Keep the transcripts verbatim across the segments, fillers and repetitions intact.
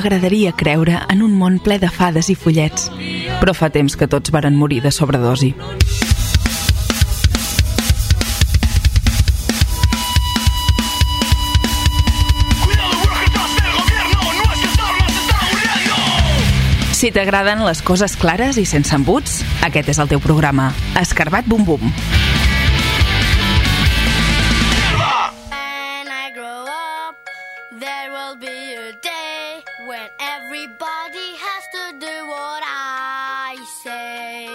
m'agradaria creure en un món ple de fades i follets, però fa temps que tots varen morir de sobredosi. Si t'agraden les coses clares i sense embuts, aquest és el teu programa. Escarbat Bum Bum. When I grow up, there will be a day when everybody has to do what I say.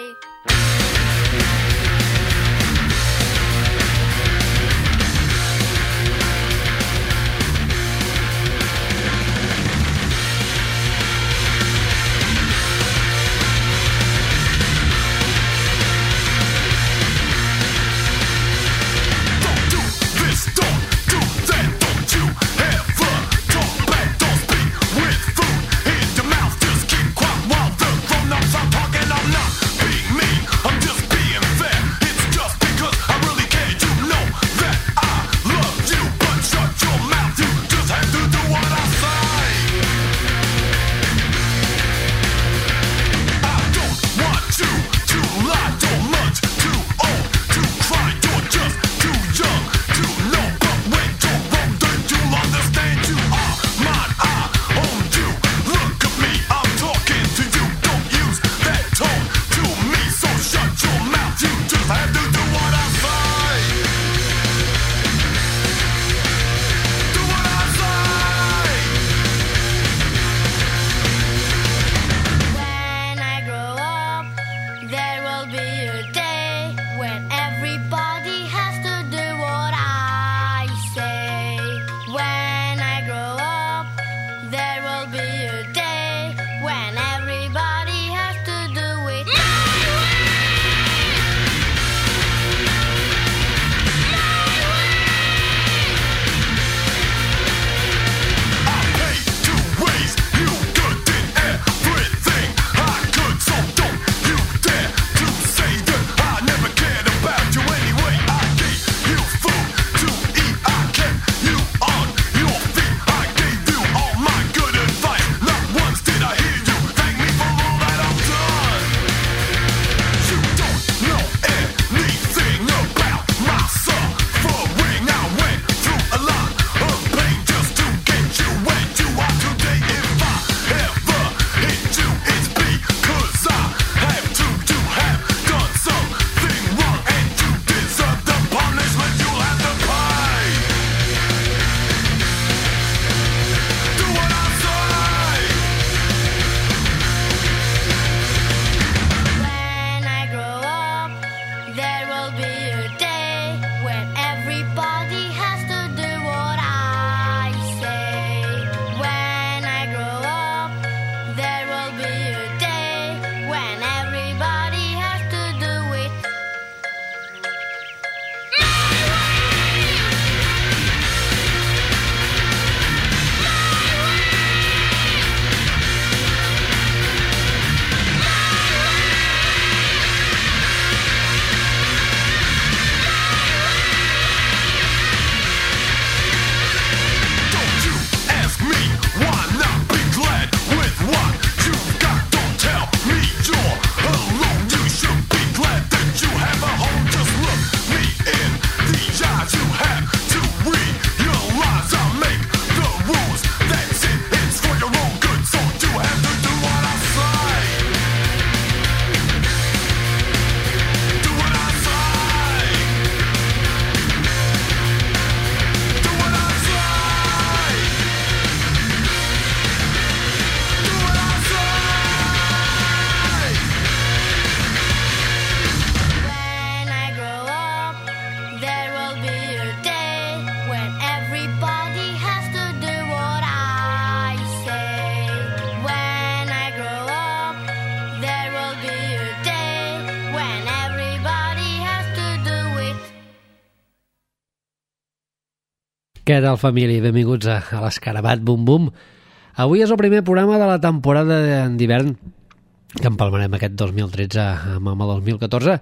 Què tal, família? Benvinguts a, a l'Escarabat Bum Bum. Avui és el primer programa de la temporada d'hivern que empalmarem aquest dos mil tretze amb el dos mil catorze,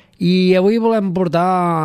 i avui volem portar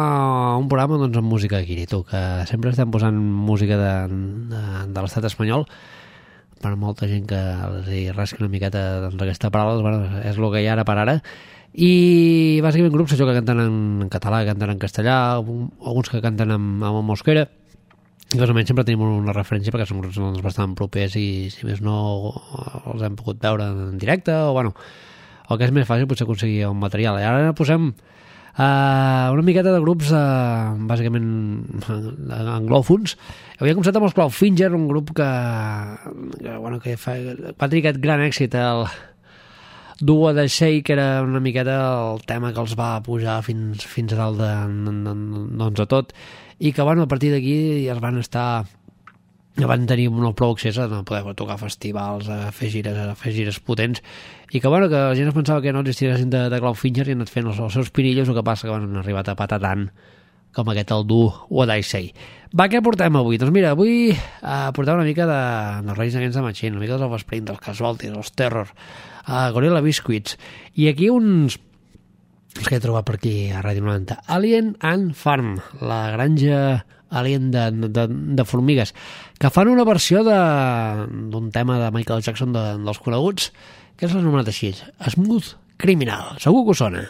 un programa doncs, amb música de Quirito, que sempre estem posant música de, de, de l'estat espanyol, per molta gent que els hi rasca una miqueta doncs, aquesta paraula, doncs, bueno, és el que hi ha ara per ara. I bàsicament grups això que canten en català, que canten en castellà, alguns que canten amb, amb mosquera, i més o menys sempre tenim una referència perquè són grups doncs, bastant propers i si més no els hem pogut veure en directe o bueno, el que és més fàcil potser aconseguir un material. I ara posem Uh, una miqueta de grups uh, bàsicament anglòfons. Havia començat amb els Clawfinger, un grup que, que, bueno, que fa, va tenir aquest gran èxit, el Do What I Say, que era una miqueta el tema que els va pujar fins, fins a dalt de, de, de, doncs de tot, i que bueno, a partir d'aquí ja es van estar van tenir una prou accés a poder tocar festivals, a fer gires, a fer gires potents, i que bueno, que la gent es pensava que no existissin de, de Clawfinger i han anat fent els, els seus pirillos, el que passa que bueno, han arribat a patar tant com aquest el Do What I Say. Va, què portem avui? Doncs mira, avui eh, portem una mica de, de Rage Against the Machine, una mica dels Offspring, dels Casualties, dels Terror, eh, Gorilla Biscuits, i aquí uns els que he trobat per aquí a Ràdio noranta. Alien and Farm, la granja Alien de, de, de formigues, que fan una versió d'un tema de Michael Jackson de, dels coneguts, que és l'anomenat així, Smooth Criminal. Segur que us sona.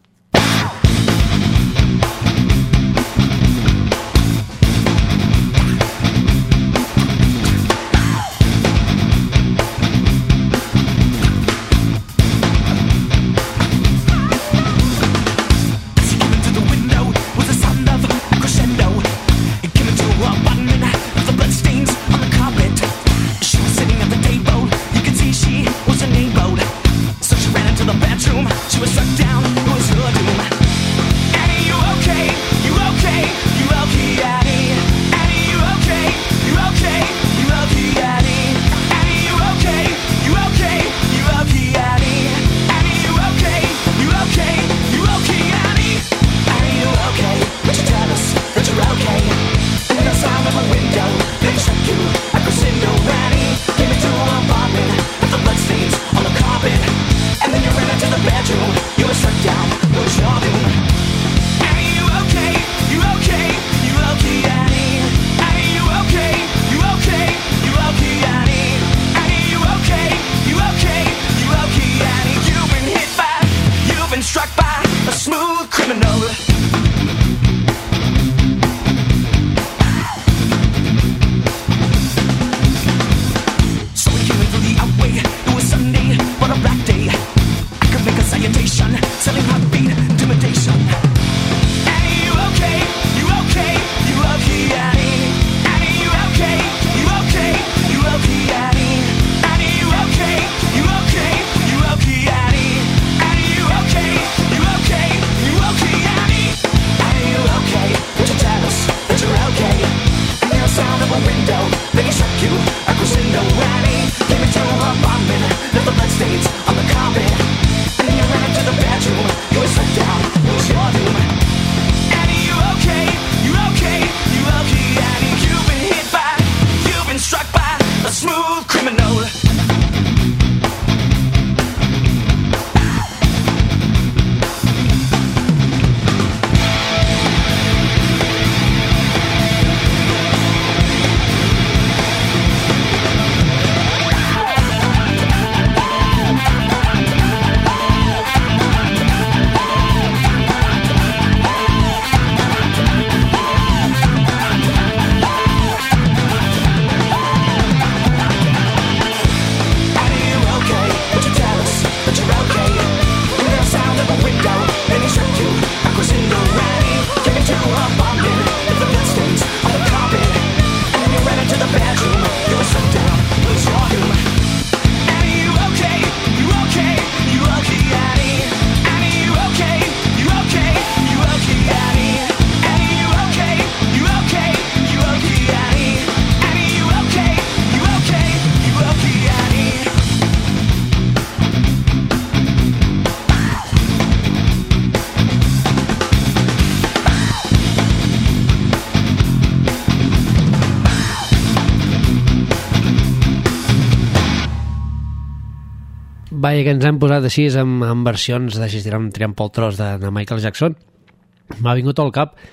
Vaja, que ens hem posat així amb, amb versions d'així tirant, tirant pel tros de, de Michael Jackson. M'ha vingut al cap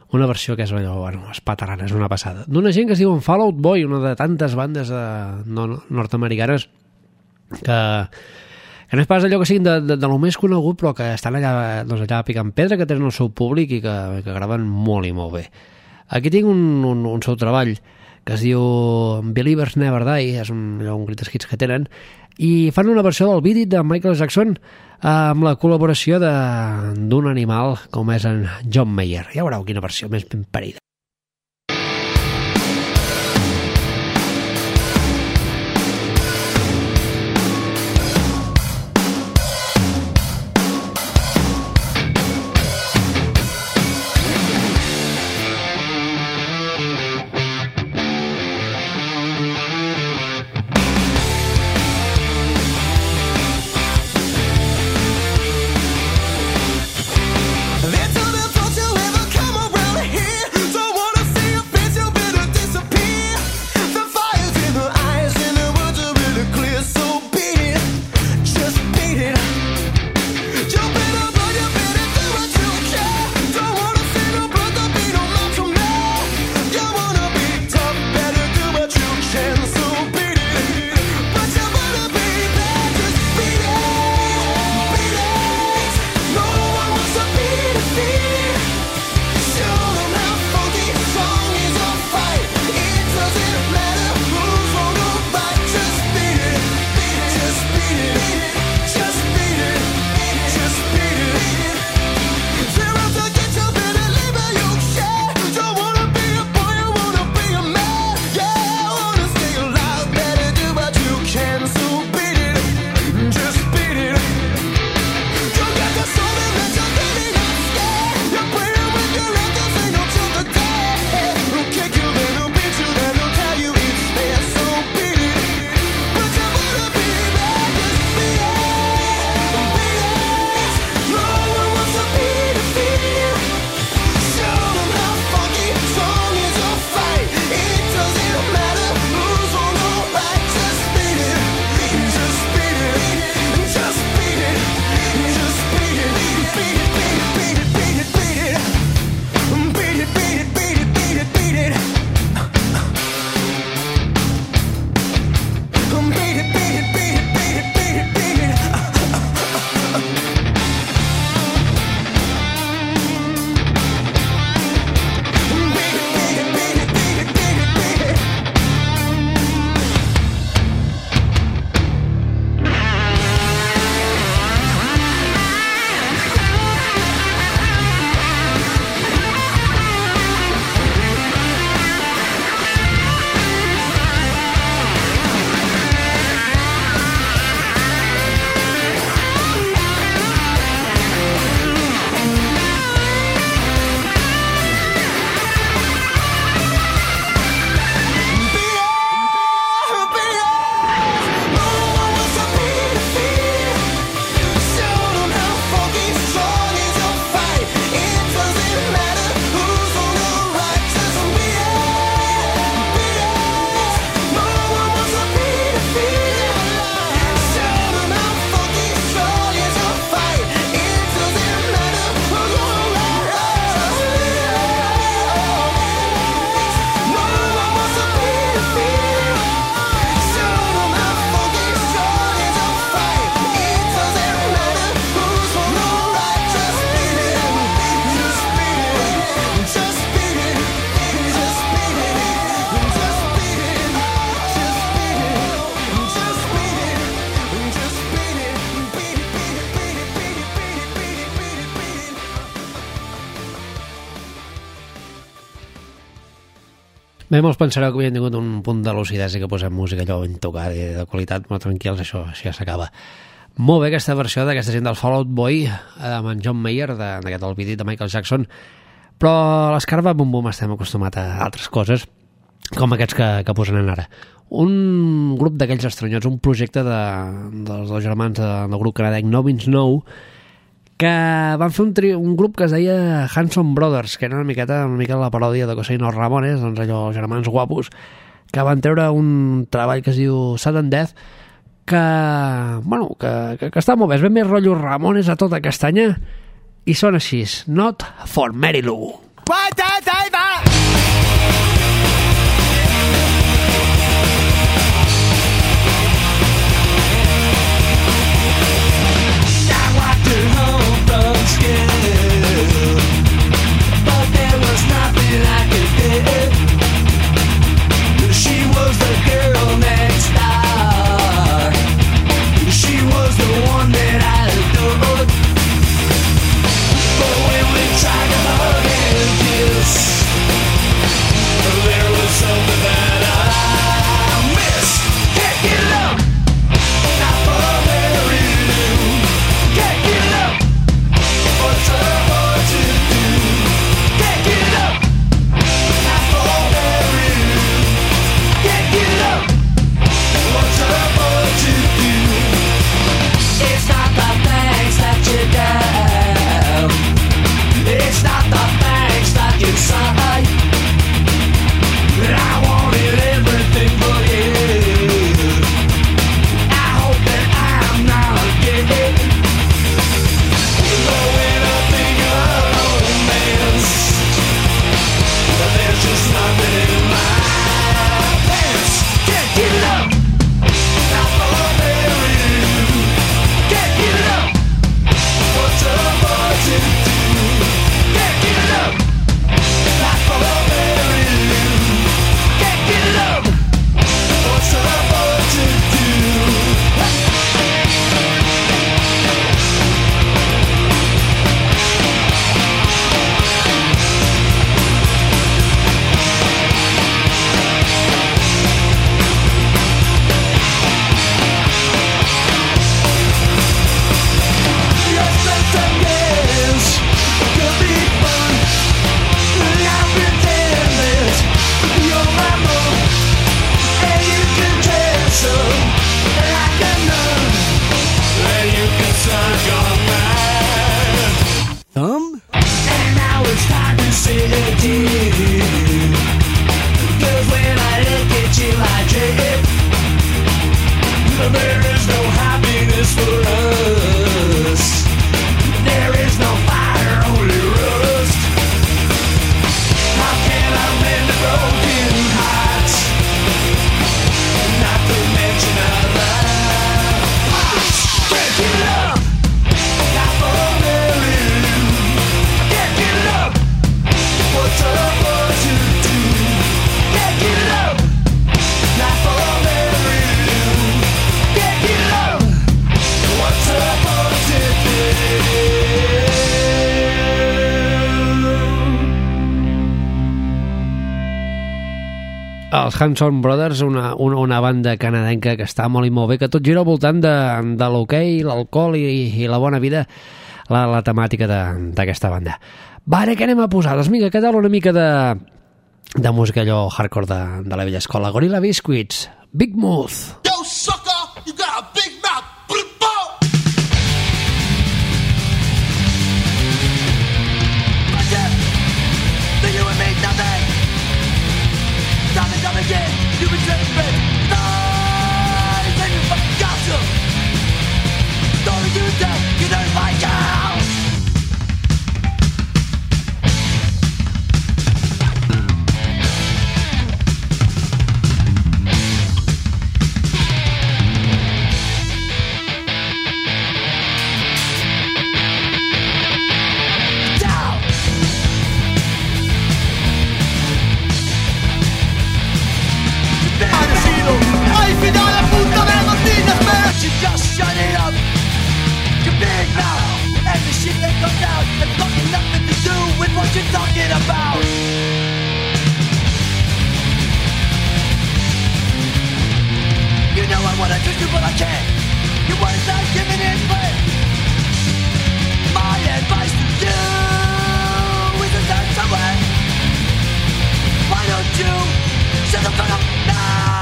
una versió que és allò, bueno, espaterrana, és una passada. D'una gent que es diuen Fall Out Boy, una de tantes bandes de, no, nord-americanes que, que no és pas allò que siguin de, de, de lo més conegut, però que estan allà, doncs allà picant pedra, que tenen el seu públic i que, que graven molt i molt bé. Aquí tinc un, un, un seu treball que es diu Believers Never Die, és un, un greatest hits que tenen, i fan una versió del Beat It de Michael Jackson amb la col·laboració d'un animal com és en John Mayer. Ja veureu quina versió més ben parida. Bé, molts pensareu que havien tingut un punt de lucidesa i que posem música allò ben tocada i de qualitat, però tranquils, això, això ja s'acaba. Molt bé aquesta versió d'aquesta gent del Fall Out Boy amb en John Mayer, d'aquest el Beat It de Michael Jackson, però a l'Escarbat Bum Bum estem acostumats a altres coses, com aquests que, que posen ara. Un grup d'aquells estranyots, un projecte de, dels dos germans de, del grup canadenc Novin Snow, que van fer un, tri, un grup que es deia Hanson Brothers, que era una miqueta, una miqueta la paròdia de que seien els Ramones, doncs allò, germans guapos, que van treure un treball que es diu Sudden Death, que, bueno, que, que, que està molt bé, és ben més rotllo Ramones a tota castanya, i són així, Not for Mary Lou. Els Hanson Brothers, una, una, una banda canadenca que està molt i molt bé, que tot gira al voltant de, de l'hoquei, l'alcohol i, i la bona vida, la, la temàtica d'aquesta banda. Va, ara què anem a posar? Doncs vinga, que tal una mica de, de música allò hardcore de, de la vella escola. Gorilla Biscuits, Big Mouth. Yo, sucker, you got a big mouth. Then you and me, nothing. Time and time again, you've been tripping. Lies and you fucking gossip. Don't you dare, you don't like out. You just shut it up. Your big mouth and the shit that comes out has fucking nothing to do with what you're talking about. You know I wanna twist you but I can't. Your words not giving in but my advice to you is to turn somewhere. Why don't you shut the fuck up now?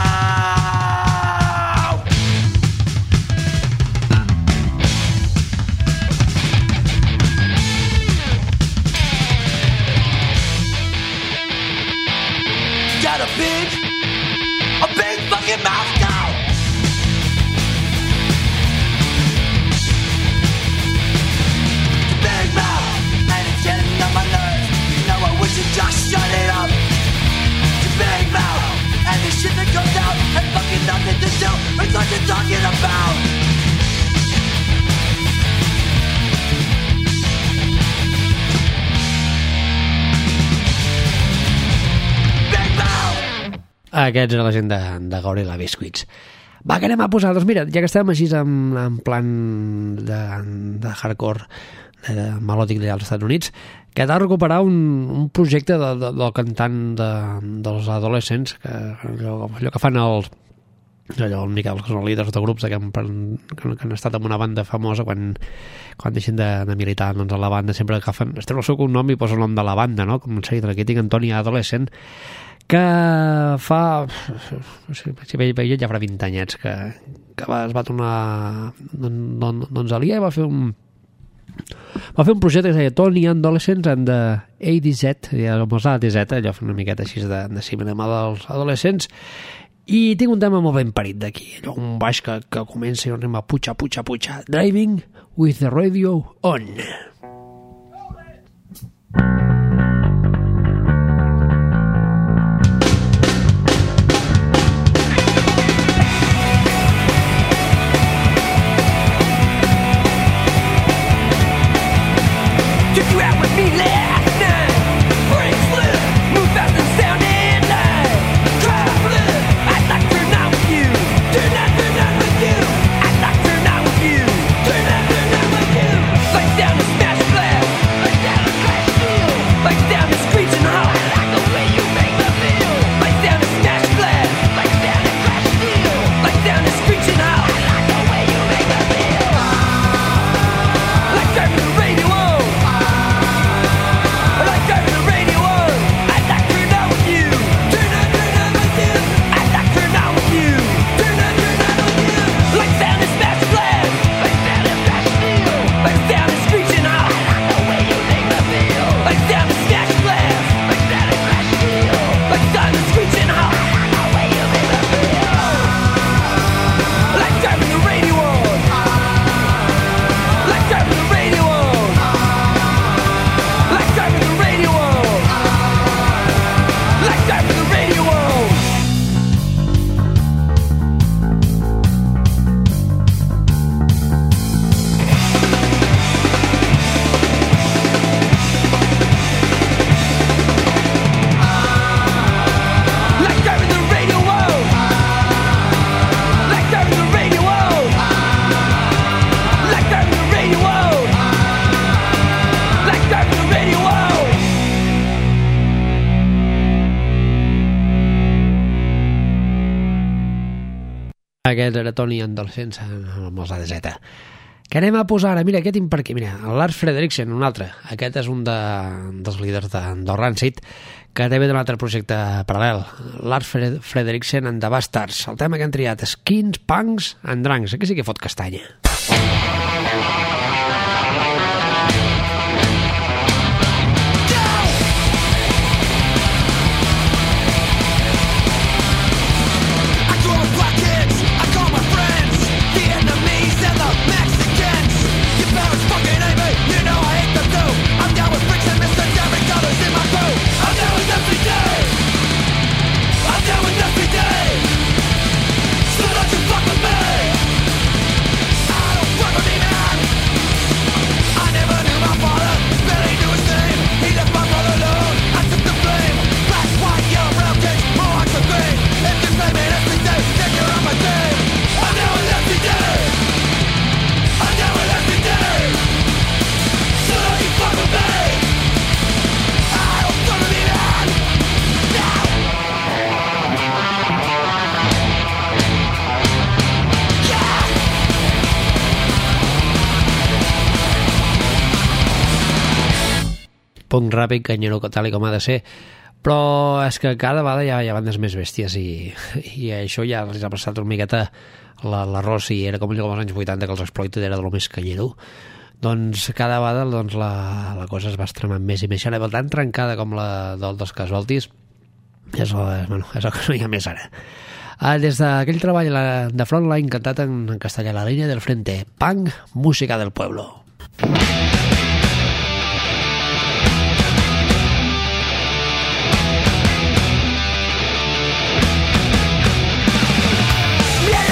Got a big, a big fucking mouth now. Big mouth, and it's getting on my nerves. You know I wish you to do. It's what you're talking about. Big Mouth! Aquests era la gent de, de Gorilla Biscuits. Va, que anem a posar, doncs mira, ja que estem així en, en plan de, de hardcore de, de melòdic dels Estats Units, que ha de recuperar un, un projecte de, de, del cantant de, dels adolescents, que, allò, allò que fan els allò, el Miquel, que són els líders de grups que han, que, que han estat en una banda famosa quan, quan deixen de, de militar, doncs a la banda sempre agafen, es treu el seu cognom i posa el nom de la banda, no? Com seguit aquí tinc Antoni Adolescent, que fa si veia ja farà vint anyets que, que va, es va tornar doncs, doncs Alia va fer un va fer un projecte que es deia Tony Adolescents and the A D Z, amb els A D Z, allò una miqueta així de, de cinema dels adolescents, i tinc un tema molt ben parit d'aquí, allò un baix que, que comença i un ritme puja, puja, puja, Driving with the Radio On. Took you out with me last night. Brain slip, move fast and sound in line. Try flip, I'd like to turn out with you. Turn out, turn out with you. I'd like to turn out with you. Turn out, turn out with you. Lights down and smash glass. Lights down and crash steel. Lights down and screeching hot. I like the way you make me feel. Lights down and smash glass. Lights down and crash steel. Lights down and screeching hot. I like the way you make me feel. Like driving the radio on. Like driving the radio on. I'd like to turn out with you. Turn out, turn out with you. I'd like to turn out with you. Turn out, turn out with you. Lights down and smash glass. Lights down and crash steel. Lights down and screeching out. I like the way you make me feel. Lights down and smash glass. Lights down and crash steel. Lights down and screeching out. I like the way you make me feel. Like driving the radio on. Like driving the radio on. Like driving the radio on. Like driving the radio on. Like driving the radio on. Like driving the radio on. Like driving the radio on. Like driving the radio on. Aquest era Tony Adolescents amb els A D Z. Que anem a posar ara, mira, aquest tinc per aquí, mira, el Lars Frederiksen, un altre. Aquest és un de, dels líders de, del Rancid, que té ve d'un altre projecte paral·lel. Lars Fred Frederiksen and the Bastards. El tema que han triat, Skins, Punks and Drunks. Aquí sí que fot castanya. I call the black kids, I call my friends, the enemies and the Mexicans. Your parents fucking hate me, you know I hate them too. I'm down with bricks and Mister Derek Colors in my crew. I'm down with F B D. I'm down with F B D. So don't you fuck with me. I don't fuck with me, man. I never knew my father, barely knew his name. He left my brother alone, I took the blame. Black, white, yellow, brown kids, mohawks and green. If you blame it every day, then you're on my team. I'm down with F B D. I'm down with F B D. So don't you fuck with me. I don't fuck with me, man. No. Yeah. Punk ràpid, canyero, tal i com ha de ser, però és que cada vegada hi ha, hi ha bandes més bèsties i, i això ja els ha passat una miqueta l'arròs i era com allò als anys vuitanta que els Exploited era del més canyero. Doncs cada vegada doncs, la, la cosa es va extremant més i més. Ara va tan trencada com la del, dels Casualties és, bueno, és el que no hi ha més ara. Ah, des d'aquell treball la, de Frontline cantat en, en castellà, La línia del frente, Punk, música del pueblo. Yeah.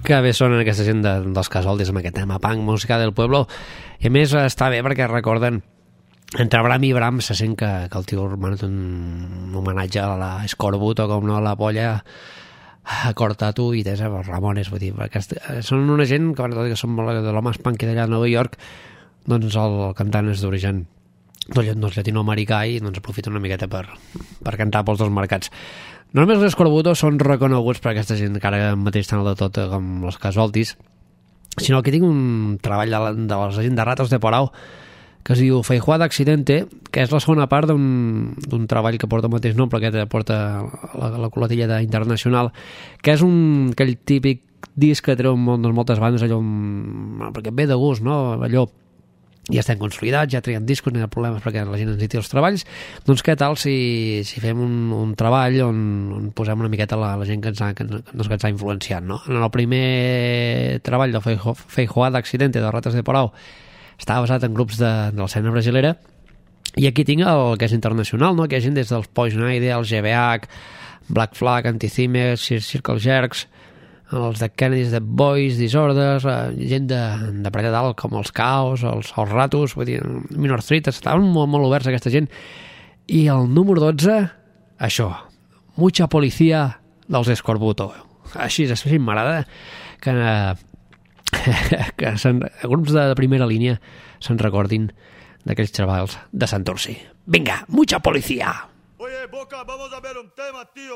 Que bé sonen aquesta gent de, dels Casoltis amb aquest tema punk, música del pueblo. I a més està bé perquè recorden entre Bram i Bram se sent que, que el tio Romano té un homenatge a la Scorbuto, com no a la polla, a Cortatu i des els Ramones, vull dir, aquest, són una gent que, tot i que són de l'home punk d'allà a Nova York, doncs el, el cantant és d'origen doncs, llatinoamericà i doncs aprofita una miqueta per, per cantar pels dos mercats. No només els Scorbuto són reconeguts per aquesta gent que ara mateix estan de tot com els Casoltis, sinó que tinc un treball de, de la gent de Ratos de Porau que es diu Feijoada Accidente, que és la segona part d'un treball que porta el mateix nom, però que porta la, la coletilla d'Internacional, que és un, aquell típic disc que treu moltes, moltes bandes, allò, perquè ve de gust, no? Allò, ja estem consolidats, ja traiem discos, no hi ha problemes perquè la gent ens diti els treballs, doncs què tal si, si fem un, un treball on, on posem una miqueta la, la gent que ens ha, que ens, que ens ha influenciat, no? En el primer treball de Feijo, Feijoada Accidente de Ratas de Porau estava basat en grups de, de l'escena brasilera, i aquí tinc el que és internacional, no? Que hi ha gent des dels Poison Ivy, el G B H, Black Flag, Antitheme, Circle Jerks, els de Kennedy's Dead Boys, Disorders, gent de, de per allà dalt, com els Caos, els, els Ratos, vull dir, Minor Threat, estaven molt, molt oberts aquesta gent. I el número dotze, això, Mucha Policía dels Scorbuto. Així, així m'agrada que, que grups de primera línia se'n recordin d'aquells treballs de Santurci. Vinga, Mucha Policía! Oye, Boca, vamos a ver un tema, tío.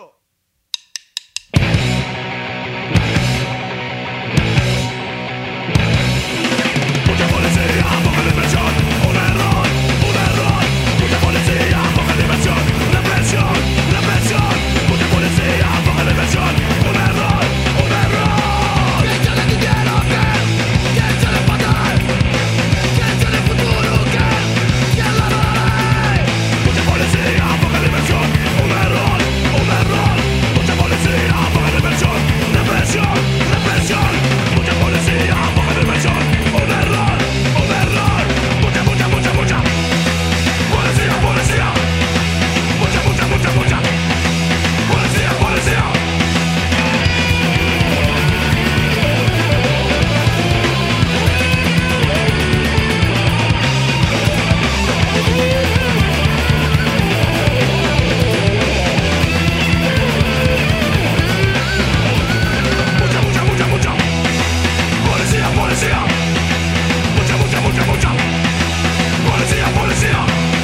Mucha policía, poca diversión, un error, un error. Mucha policía, poca diversión, represión, represión. Mucha policía, poca diversión, un error, un error. ¿Quién sabe que quiero qué? ¿Quién sabe fatal? ¿Quién sabe el futuro qué? ¿Quién la hará? Mucha policía, poca diversión, un error, un error. Mucha policía, poca diversión, represión, represión. Mucha policía, poca diversión, un error, un error. Mucha, mucha, mucha, mucha. Policía, policía. Mucha, mucha, mucha, mucha. Policía, policía. Mucha, mucha, mucha, mucha. Policía, policía. Mucha, mucha, mucha, mucha. Policía, policía.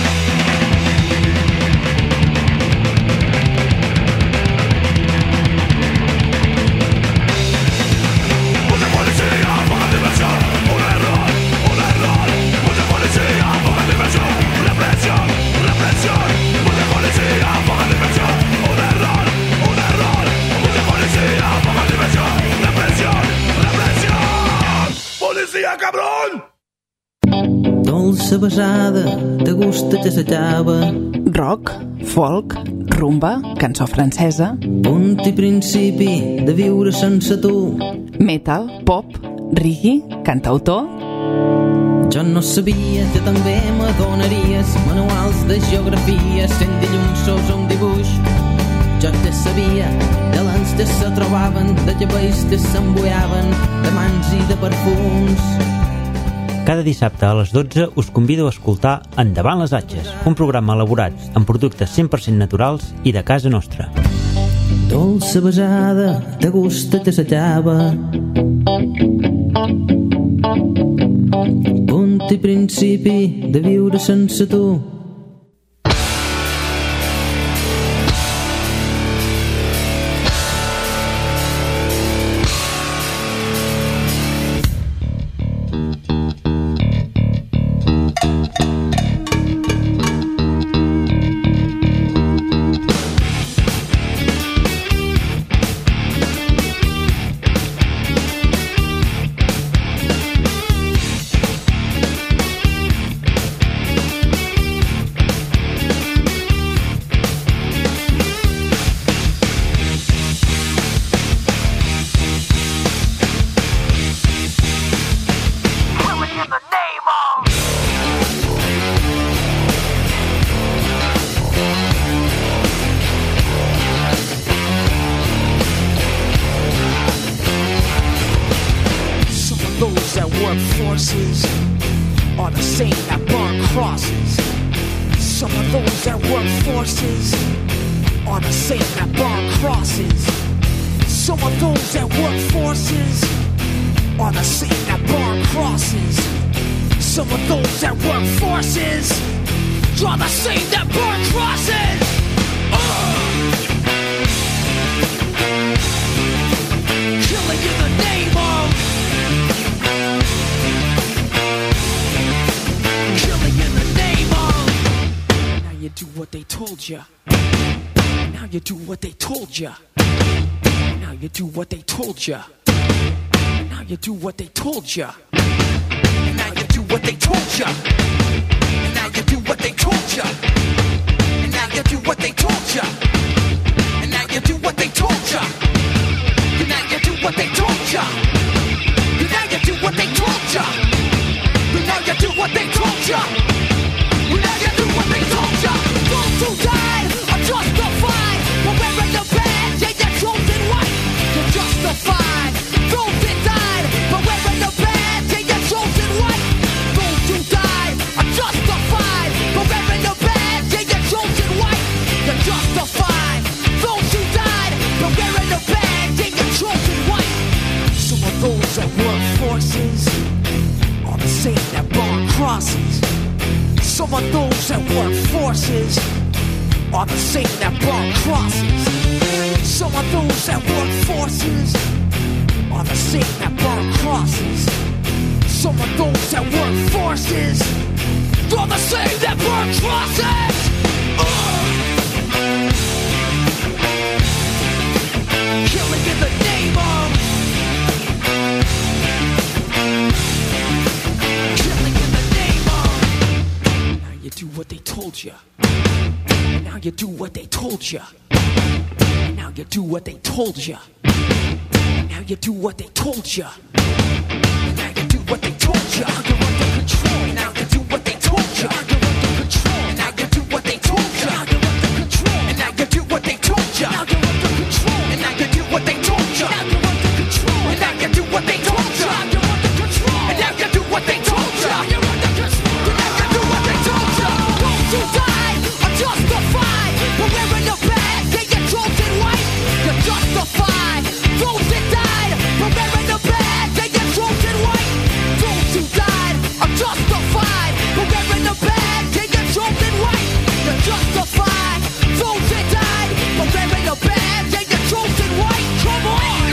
Mucha policía, poca diversión, un error, un error. Mucha policía, poca diversión, represión, represión. Mucha policía, poca diversión, un error, un error. Mucha policía, poca diversión, represión, represión. Policía, cabrón! Dolça besada, de gust te desitjava. Rock, folk, rumba, cançó francesa, Punt i principi de viure sense tu. metal, pop, reggae, cantautor. Jo no sabia que també m'adonaries manuals de geografia, sent dilluns sos un dibuix. Jo te sabia, de l'ans te se trobaven, de llavells te s'embuiaven, de mans i de perfums. Cada dissabte a les dotze us convido a escoltar Endavant les Atxes, un programa elaborat amb productes cent per cent naturals i de casa nostra. Dolça besada, de gust te desitjava. Punt i principi de viure sense tu. forces are the same that burn crosses. Some of those that work forces are the same that burn crosses. Some of those that work forces are the same that burn crosses. Some of those that work forces are the same that burn crosses. Uh! Killing in the name of, killing in the name of. Now you do what they told you. Now you do what they told you. Now you do what they told you. Now you do what they told you. Now you do what they told you. Now you do what they told you. Now you do what they told you. Now you do what they told you. Now you do what they told you. Now you do what they told you. Now you do what they told you. Now you do what they told you. Those who died are justified for wearing the badge and your chosen white. You're justified. Those that died for wearing the badge and your chosen white. Those who died are justified for wearing the badge and your chosen white. You're justified. Those who died for wearing the badge and your chosen white. Some of those that work forces are the same that burn crosses. Some of those that work forces are the same that burn crosses. Some of those that work forces are the same that burn crosses. Some of those that work forces are the same that burn crosses. Uh! Killing in the name of, killing in the name of. Now you do what they told you. Now you do what they told you. Now you do what they told you. Now you do what they told you. Now you do what they told you. Now you're under control. Now you do what they told you. Now you're under control. Now you do what they told you. Now you're under control. And now you do what they told you. Now you're under control. And now you do what they told you. Now you're under control. And now you do what they told you. Now you're under control. And now you do what they told you. Now you're under control. And now you do what they told you. Those who died are justified for wearing the badge and your chosen white. You're justified. Those that died for wearing the badge and your chosen white. Those who died are justified for wearing the badge and your chosen white. You're justified. Those that died for wearing the badge and your chosen white. Come on.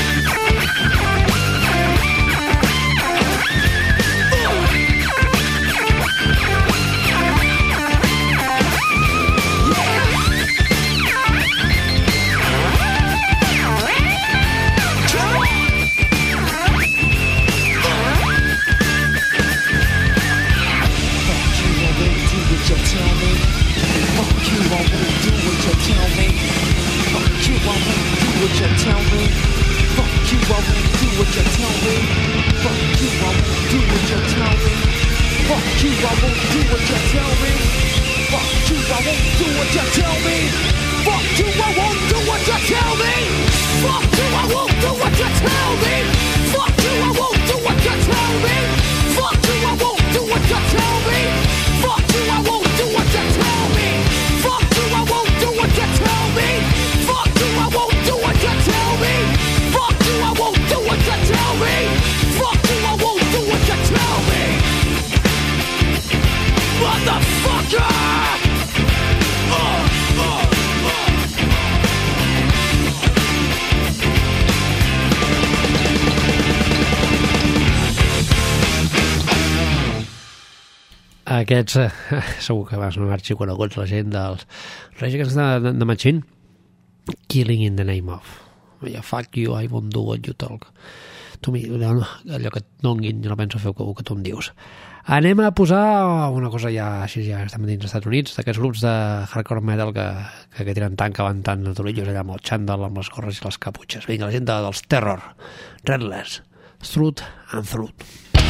Aquests, eh, segur que vas no arxi coneguts la gent dels Rage de, de, de Machine. Killing in the name of. Ja, fuck you, I won't do what you talk. Tu mi, allò que et donguin, jo no penso fer el que tu em dius. Anem a posar una cosa ja, així ja estem dins dels Estats Units, d'aquests grups de hardcore metal que, que, que tiren tant, que van tant de torillos allà amb el xandall, amb les gorres i les caputxes. Vinga, la gent de, dels Terror, Redless, Truth and Truth.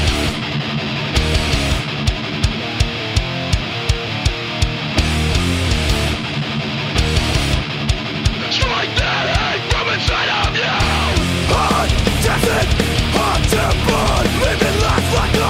Strike that hate from inside of you. Hard, desert, hard to burn. Living life like a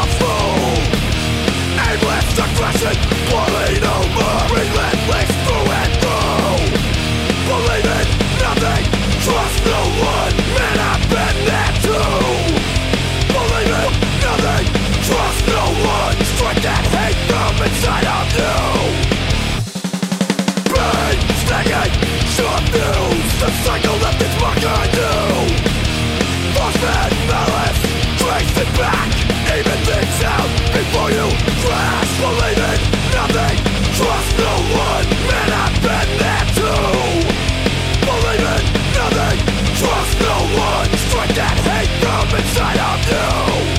hanging, short fuse, the cycle left its mark anew. Force-fed malice, trace it back, even things out before you crash. Believe in nothing, trust no one, man I've been there too. Believe in nothing, trust no one, strike that hate from inside of you.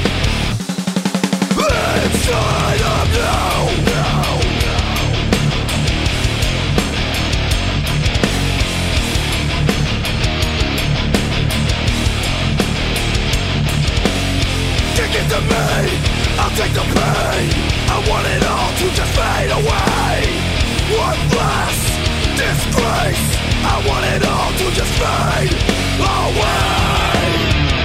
Inside of you, no, no. Kick it to me, I'll take the pain. I want it all to just fade away. Worthless disgrace, I want it all to just fade away.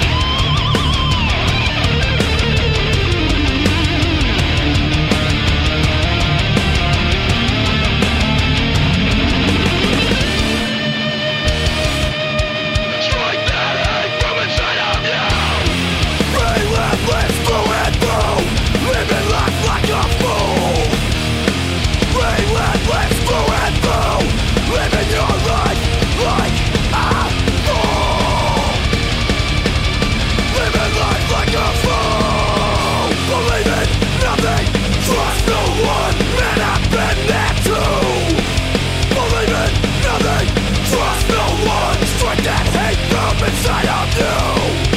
Living life like a fool, relentless through and through. Living your life like a fool. Living life like a fool. Believe in nothing, trust no one. Man, I've been there too. Believe in nothing, trust no one. Strike that hate from inside of you.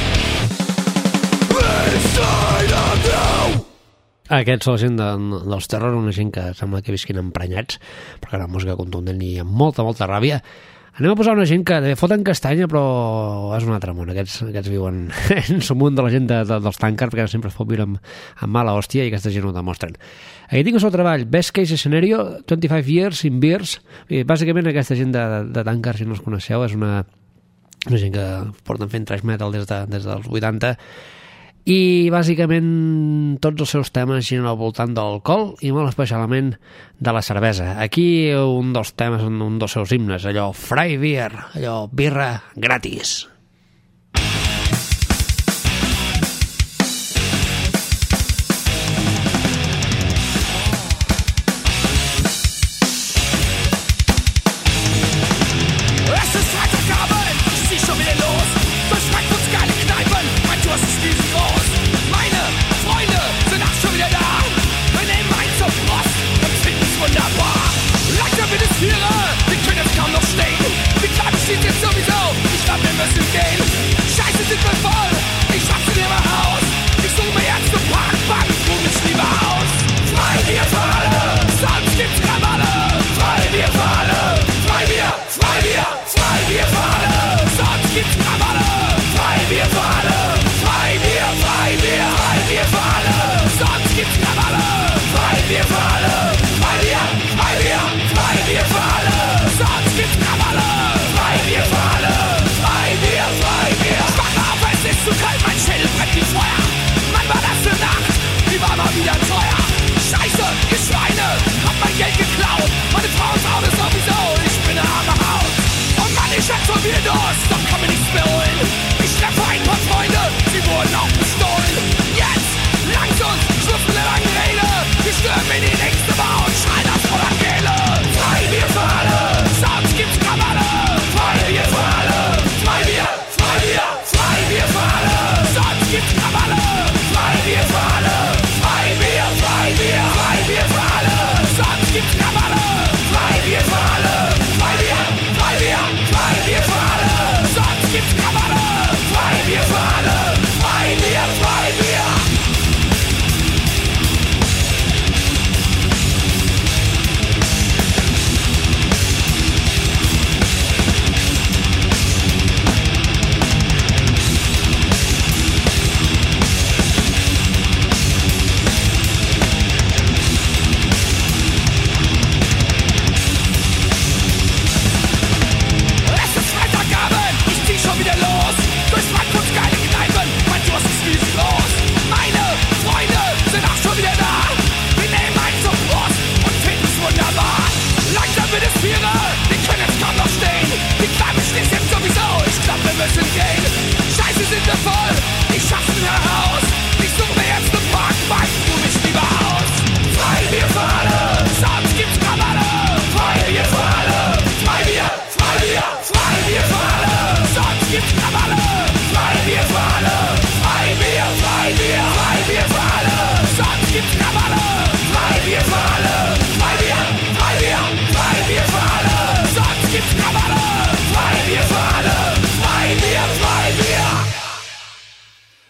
Inside of you. Aquests són la gent de, dels Terror, una gent que sembla que visquin emprenyats, perquè era música contundent i amb molta, molta ràbia. Anem a posar una gent que foten castanya, però és un altre món. Aquests, aquests viuen en el món de la gent de, de, dels tankers, perquè sempre es pot viure amb, amb mala hòstia i aquesta gent ho demostren. Aquí tinc el seu treball, Best Case Scenario, twenty-five years in beers. I bàsicament aquesta gent de, de tankers, si no els coneixeu, és una, una gent que porten fent thrash metal des, de, des dels vuitanta, i bàsicament tots els seus temes giren al voltant de l'alcohol i molt especialment de la cervesa. Aquí un dels temes, un dels seus himnes, allò Free Beer, allò birra gratis. Wir können es kaum noch stehen. Wie klar besteht jetzt sowieso? Ich glaub, wir müssen gehen.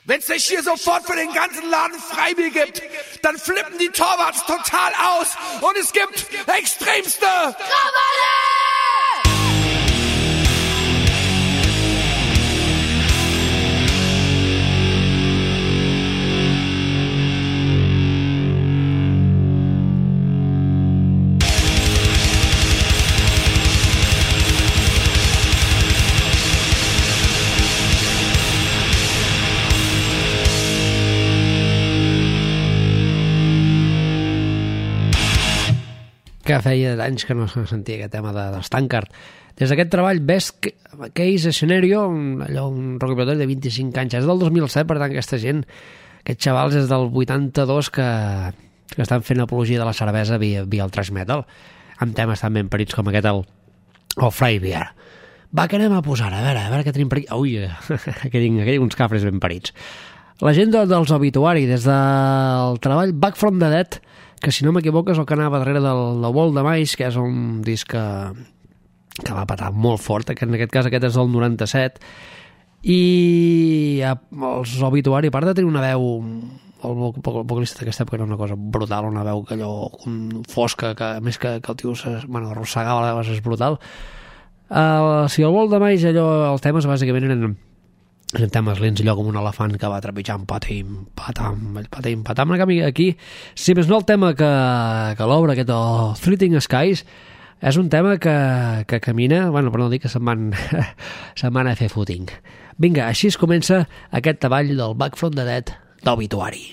Wenn es nicht hier sofort für den ganzen Laden Freibier gibt, dann flippen die Torwarts total aus und es gibt extremste Krawalle! Que feia anys que no se sentia aquest tema de, dels Tankard. Des d'aquest treball, Best Case Scenario, un, allò, un recopilatori de vint-i-cinc anys, és del dos mil set, per tant, aquesta gent, aquests xavals és del vuitanta-dos que, que estan fent apologia de la cervesa via, via el thrash metal, amb temes tan ben parits com aquest, el, el Freibier. Va, que anem a posar, a veure, a veure què tenim per aquí. Ui, que tinc, que tinc uns cafres ben parits. La gent de, dels Obituari, des del treball Back from the Dead, que si no m'equivoco és el que anava darrere del The Wall de Mais, que és un disc que, que va patar molt fort, que en aquest cas aquest és del noranta-set, i els Obituari, a part de tenir una veu, el vocalista d'aquesta època era una cosa brutal, una veu que allò fosca, que a més que, que el tio se, bueno, arrossegava a vegades, és brutal. Uh, si el Wall de Mais, allò, els temes bàsicament eren eren temes lents, allò com un elefant que va trepitjant patim, patam, patim, patam. Aquí, si més no, el tema que, que l'obre, aquest oh, Threatening Skies, és un tema que, que camina, bueno, per no dir que se'n van, se'n van a fer footing. Vinga, així es comença aquest treball del Back from the Dead d'Obituari.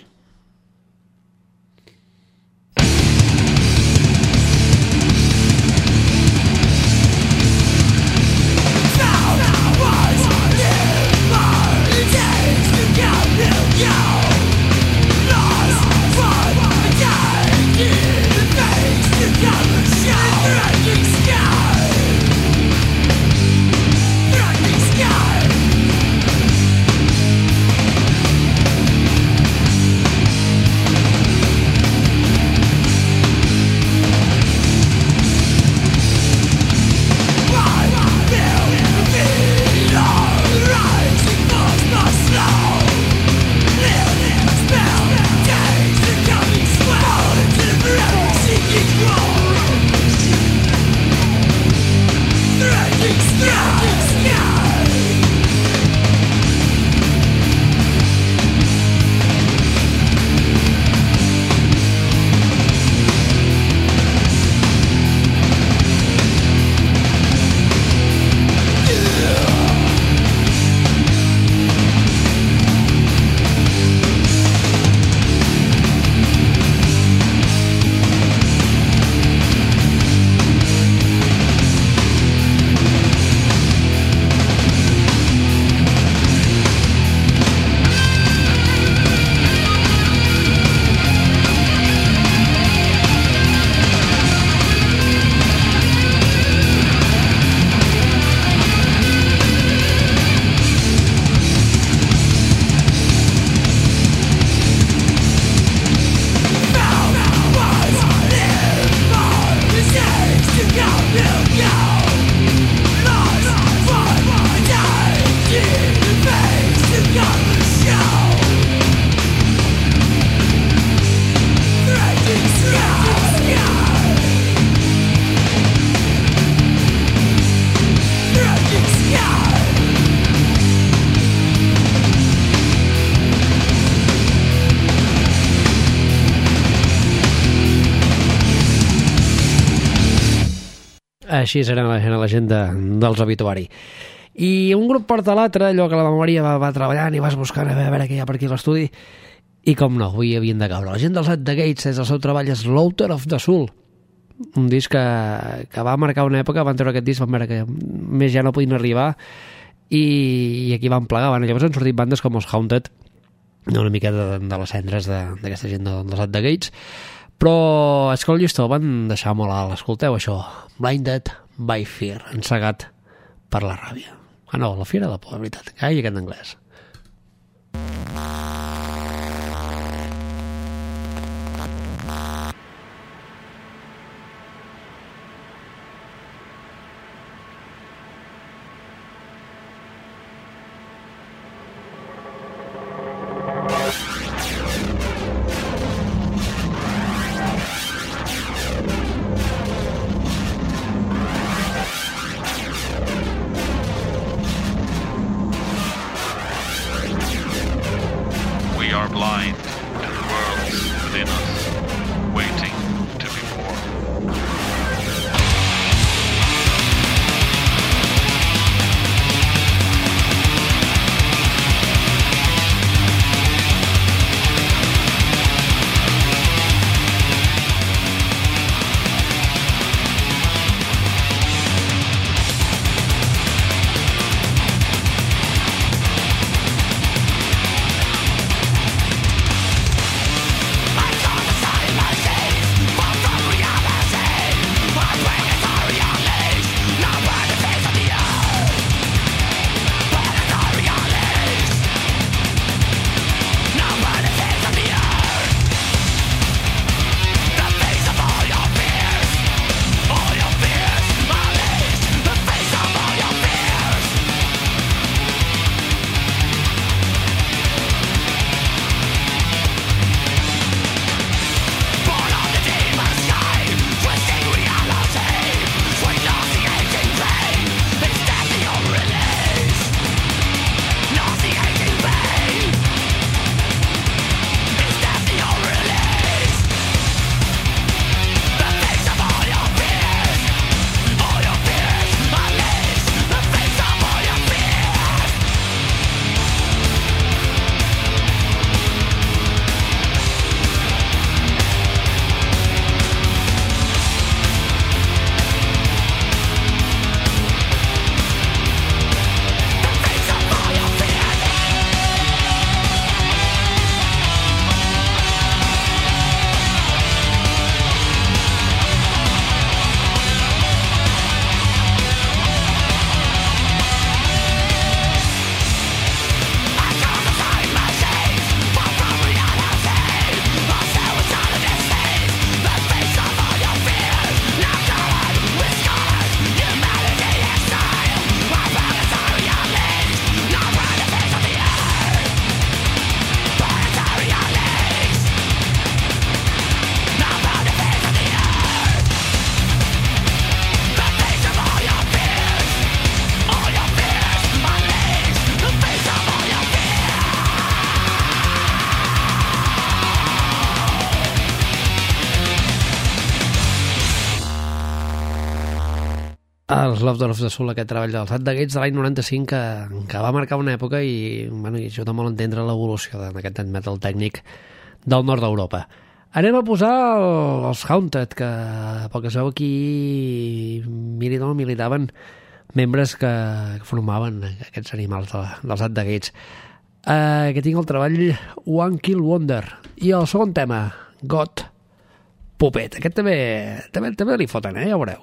Així era la, era la gent de, dels Obituari. I un grup porta l'altre, allò que la memòria va, va treballant i vas buscant a veure, a veure què hi ha per aquí a l'estudi, i com no, avui havien de caure. La gent dels At the Gates, des del seu treball, és Slaughter of the Soul, un disc que, que va marcar una època, van treure aquest disc, van veure que més ja no podien arribar, i, i aquí van plegar. Bueno, llavors han sortit bandes com els Haunted, una mica de, de les cendres d'aquesta gent de, dels At the Gates, però és que el llistó van deixar molt alt. Escolteu això, Blinded by Fear, encegat per la ràbia. Ah no, la fira de la por, de veritat. Ai, aquest anglès. Els Love of the Soul, aquest treball dels At the Gates de l'any noranta-cinc que, que va marcar una època i, bueno, i ajuda molt a entendre l'evolució d'aquest death metal tècnic del nord d'Europa. Anem a posar el, els Haunted, que pel que sabeu aquí militaven, militaven membres que, que formaven aquests animals de, dels At the Gates. Uh, que tinc el treball One Kill Wonder i el segon tema, God Puppet. Aquest també, també, també li foten, eh? Ja veureu.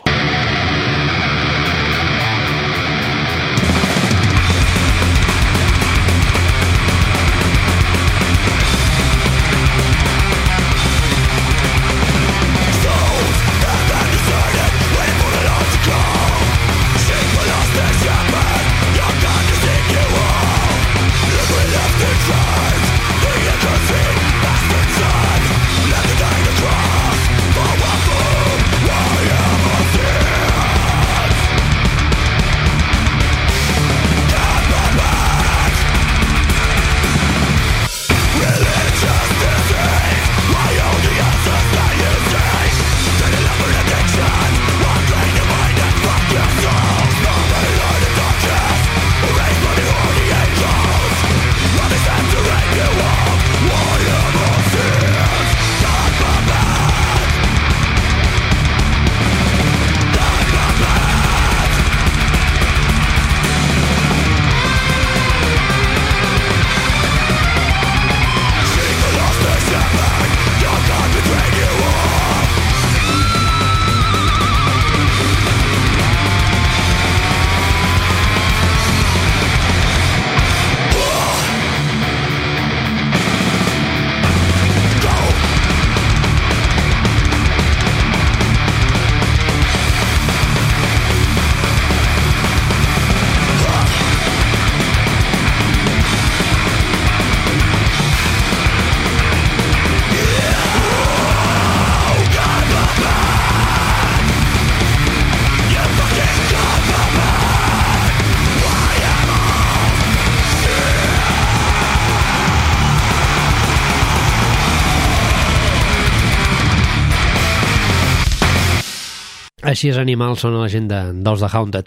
Així és, animals són la gent de, dels The Haunted.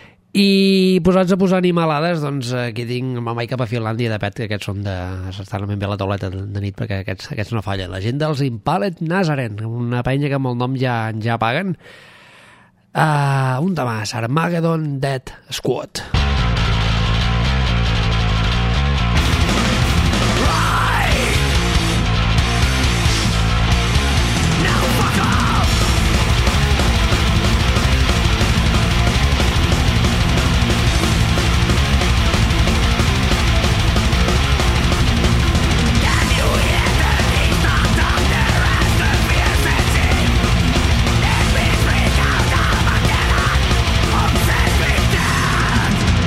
I posats a posar animalades, doncs aquí tinc el Mai cap a Finlàndia de Pet, que aquests són de... s'estan ben bé a la tauleta de nit, perquè aquests, aquests no fallen. La gent dels Impaled Nazaren, una penya que amb el nom ja, ja paguen. Uh, un de més, Armageddon Dead Squad. Dead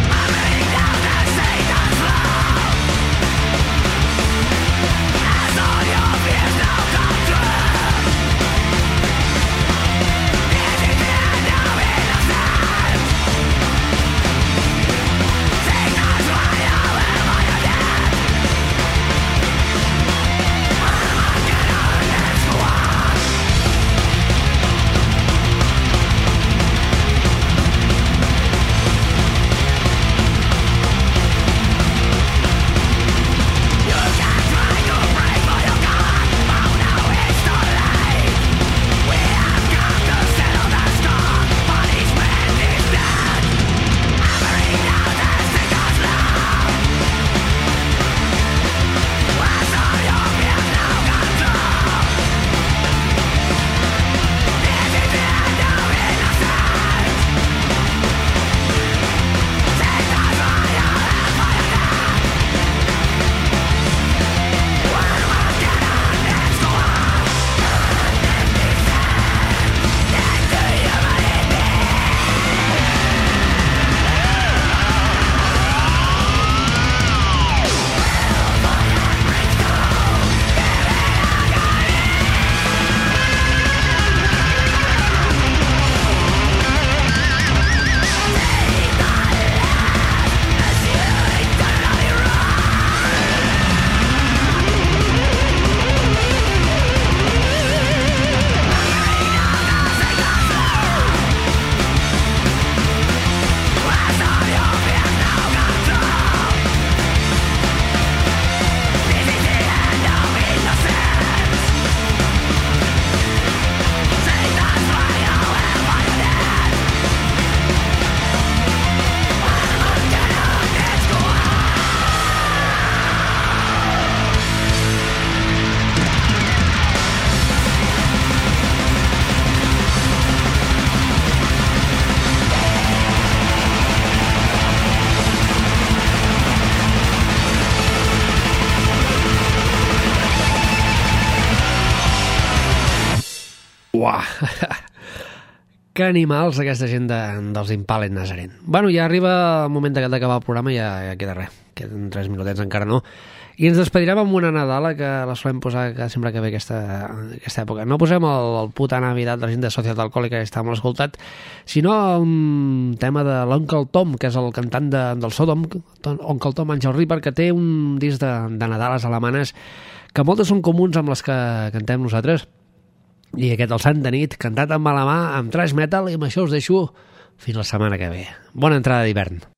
Uah! Que animals aquesta gent de, dels Impaled Nazarene. Bueno, ja arriba el moment d'acabar el programa i ja, ja queda res. Queden tres minutets, encara no. I ens despedirem amb una Nadala que la solem posar que sempre que ve aquesta, aquesta època. No posem el, el puta Navidad de la gent de Societat Alcohòlica, que està molt escoltat, sinó un tema de l'Oncle Tom, que és el cantant de, del Sodom, Oncle Tom Angel Reaper, que té un disc de, de Nadales alemanes que moltes són comuns amb les que cantem nosaltres. I aquest, el Sant de Nit, cantat amb a la mà, amb thrash metal, i amb això us deixo fins la setmana que ve. Bona entrada d'hivern.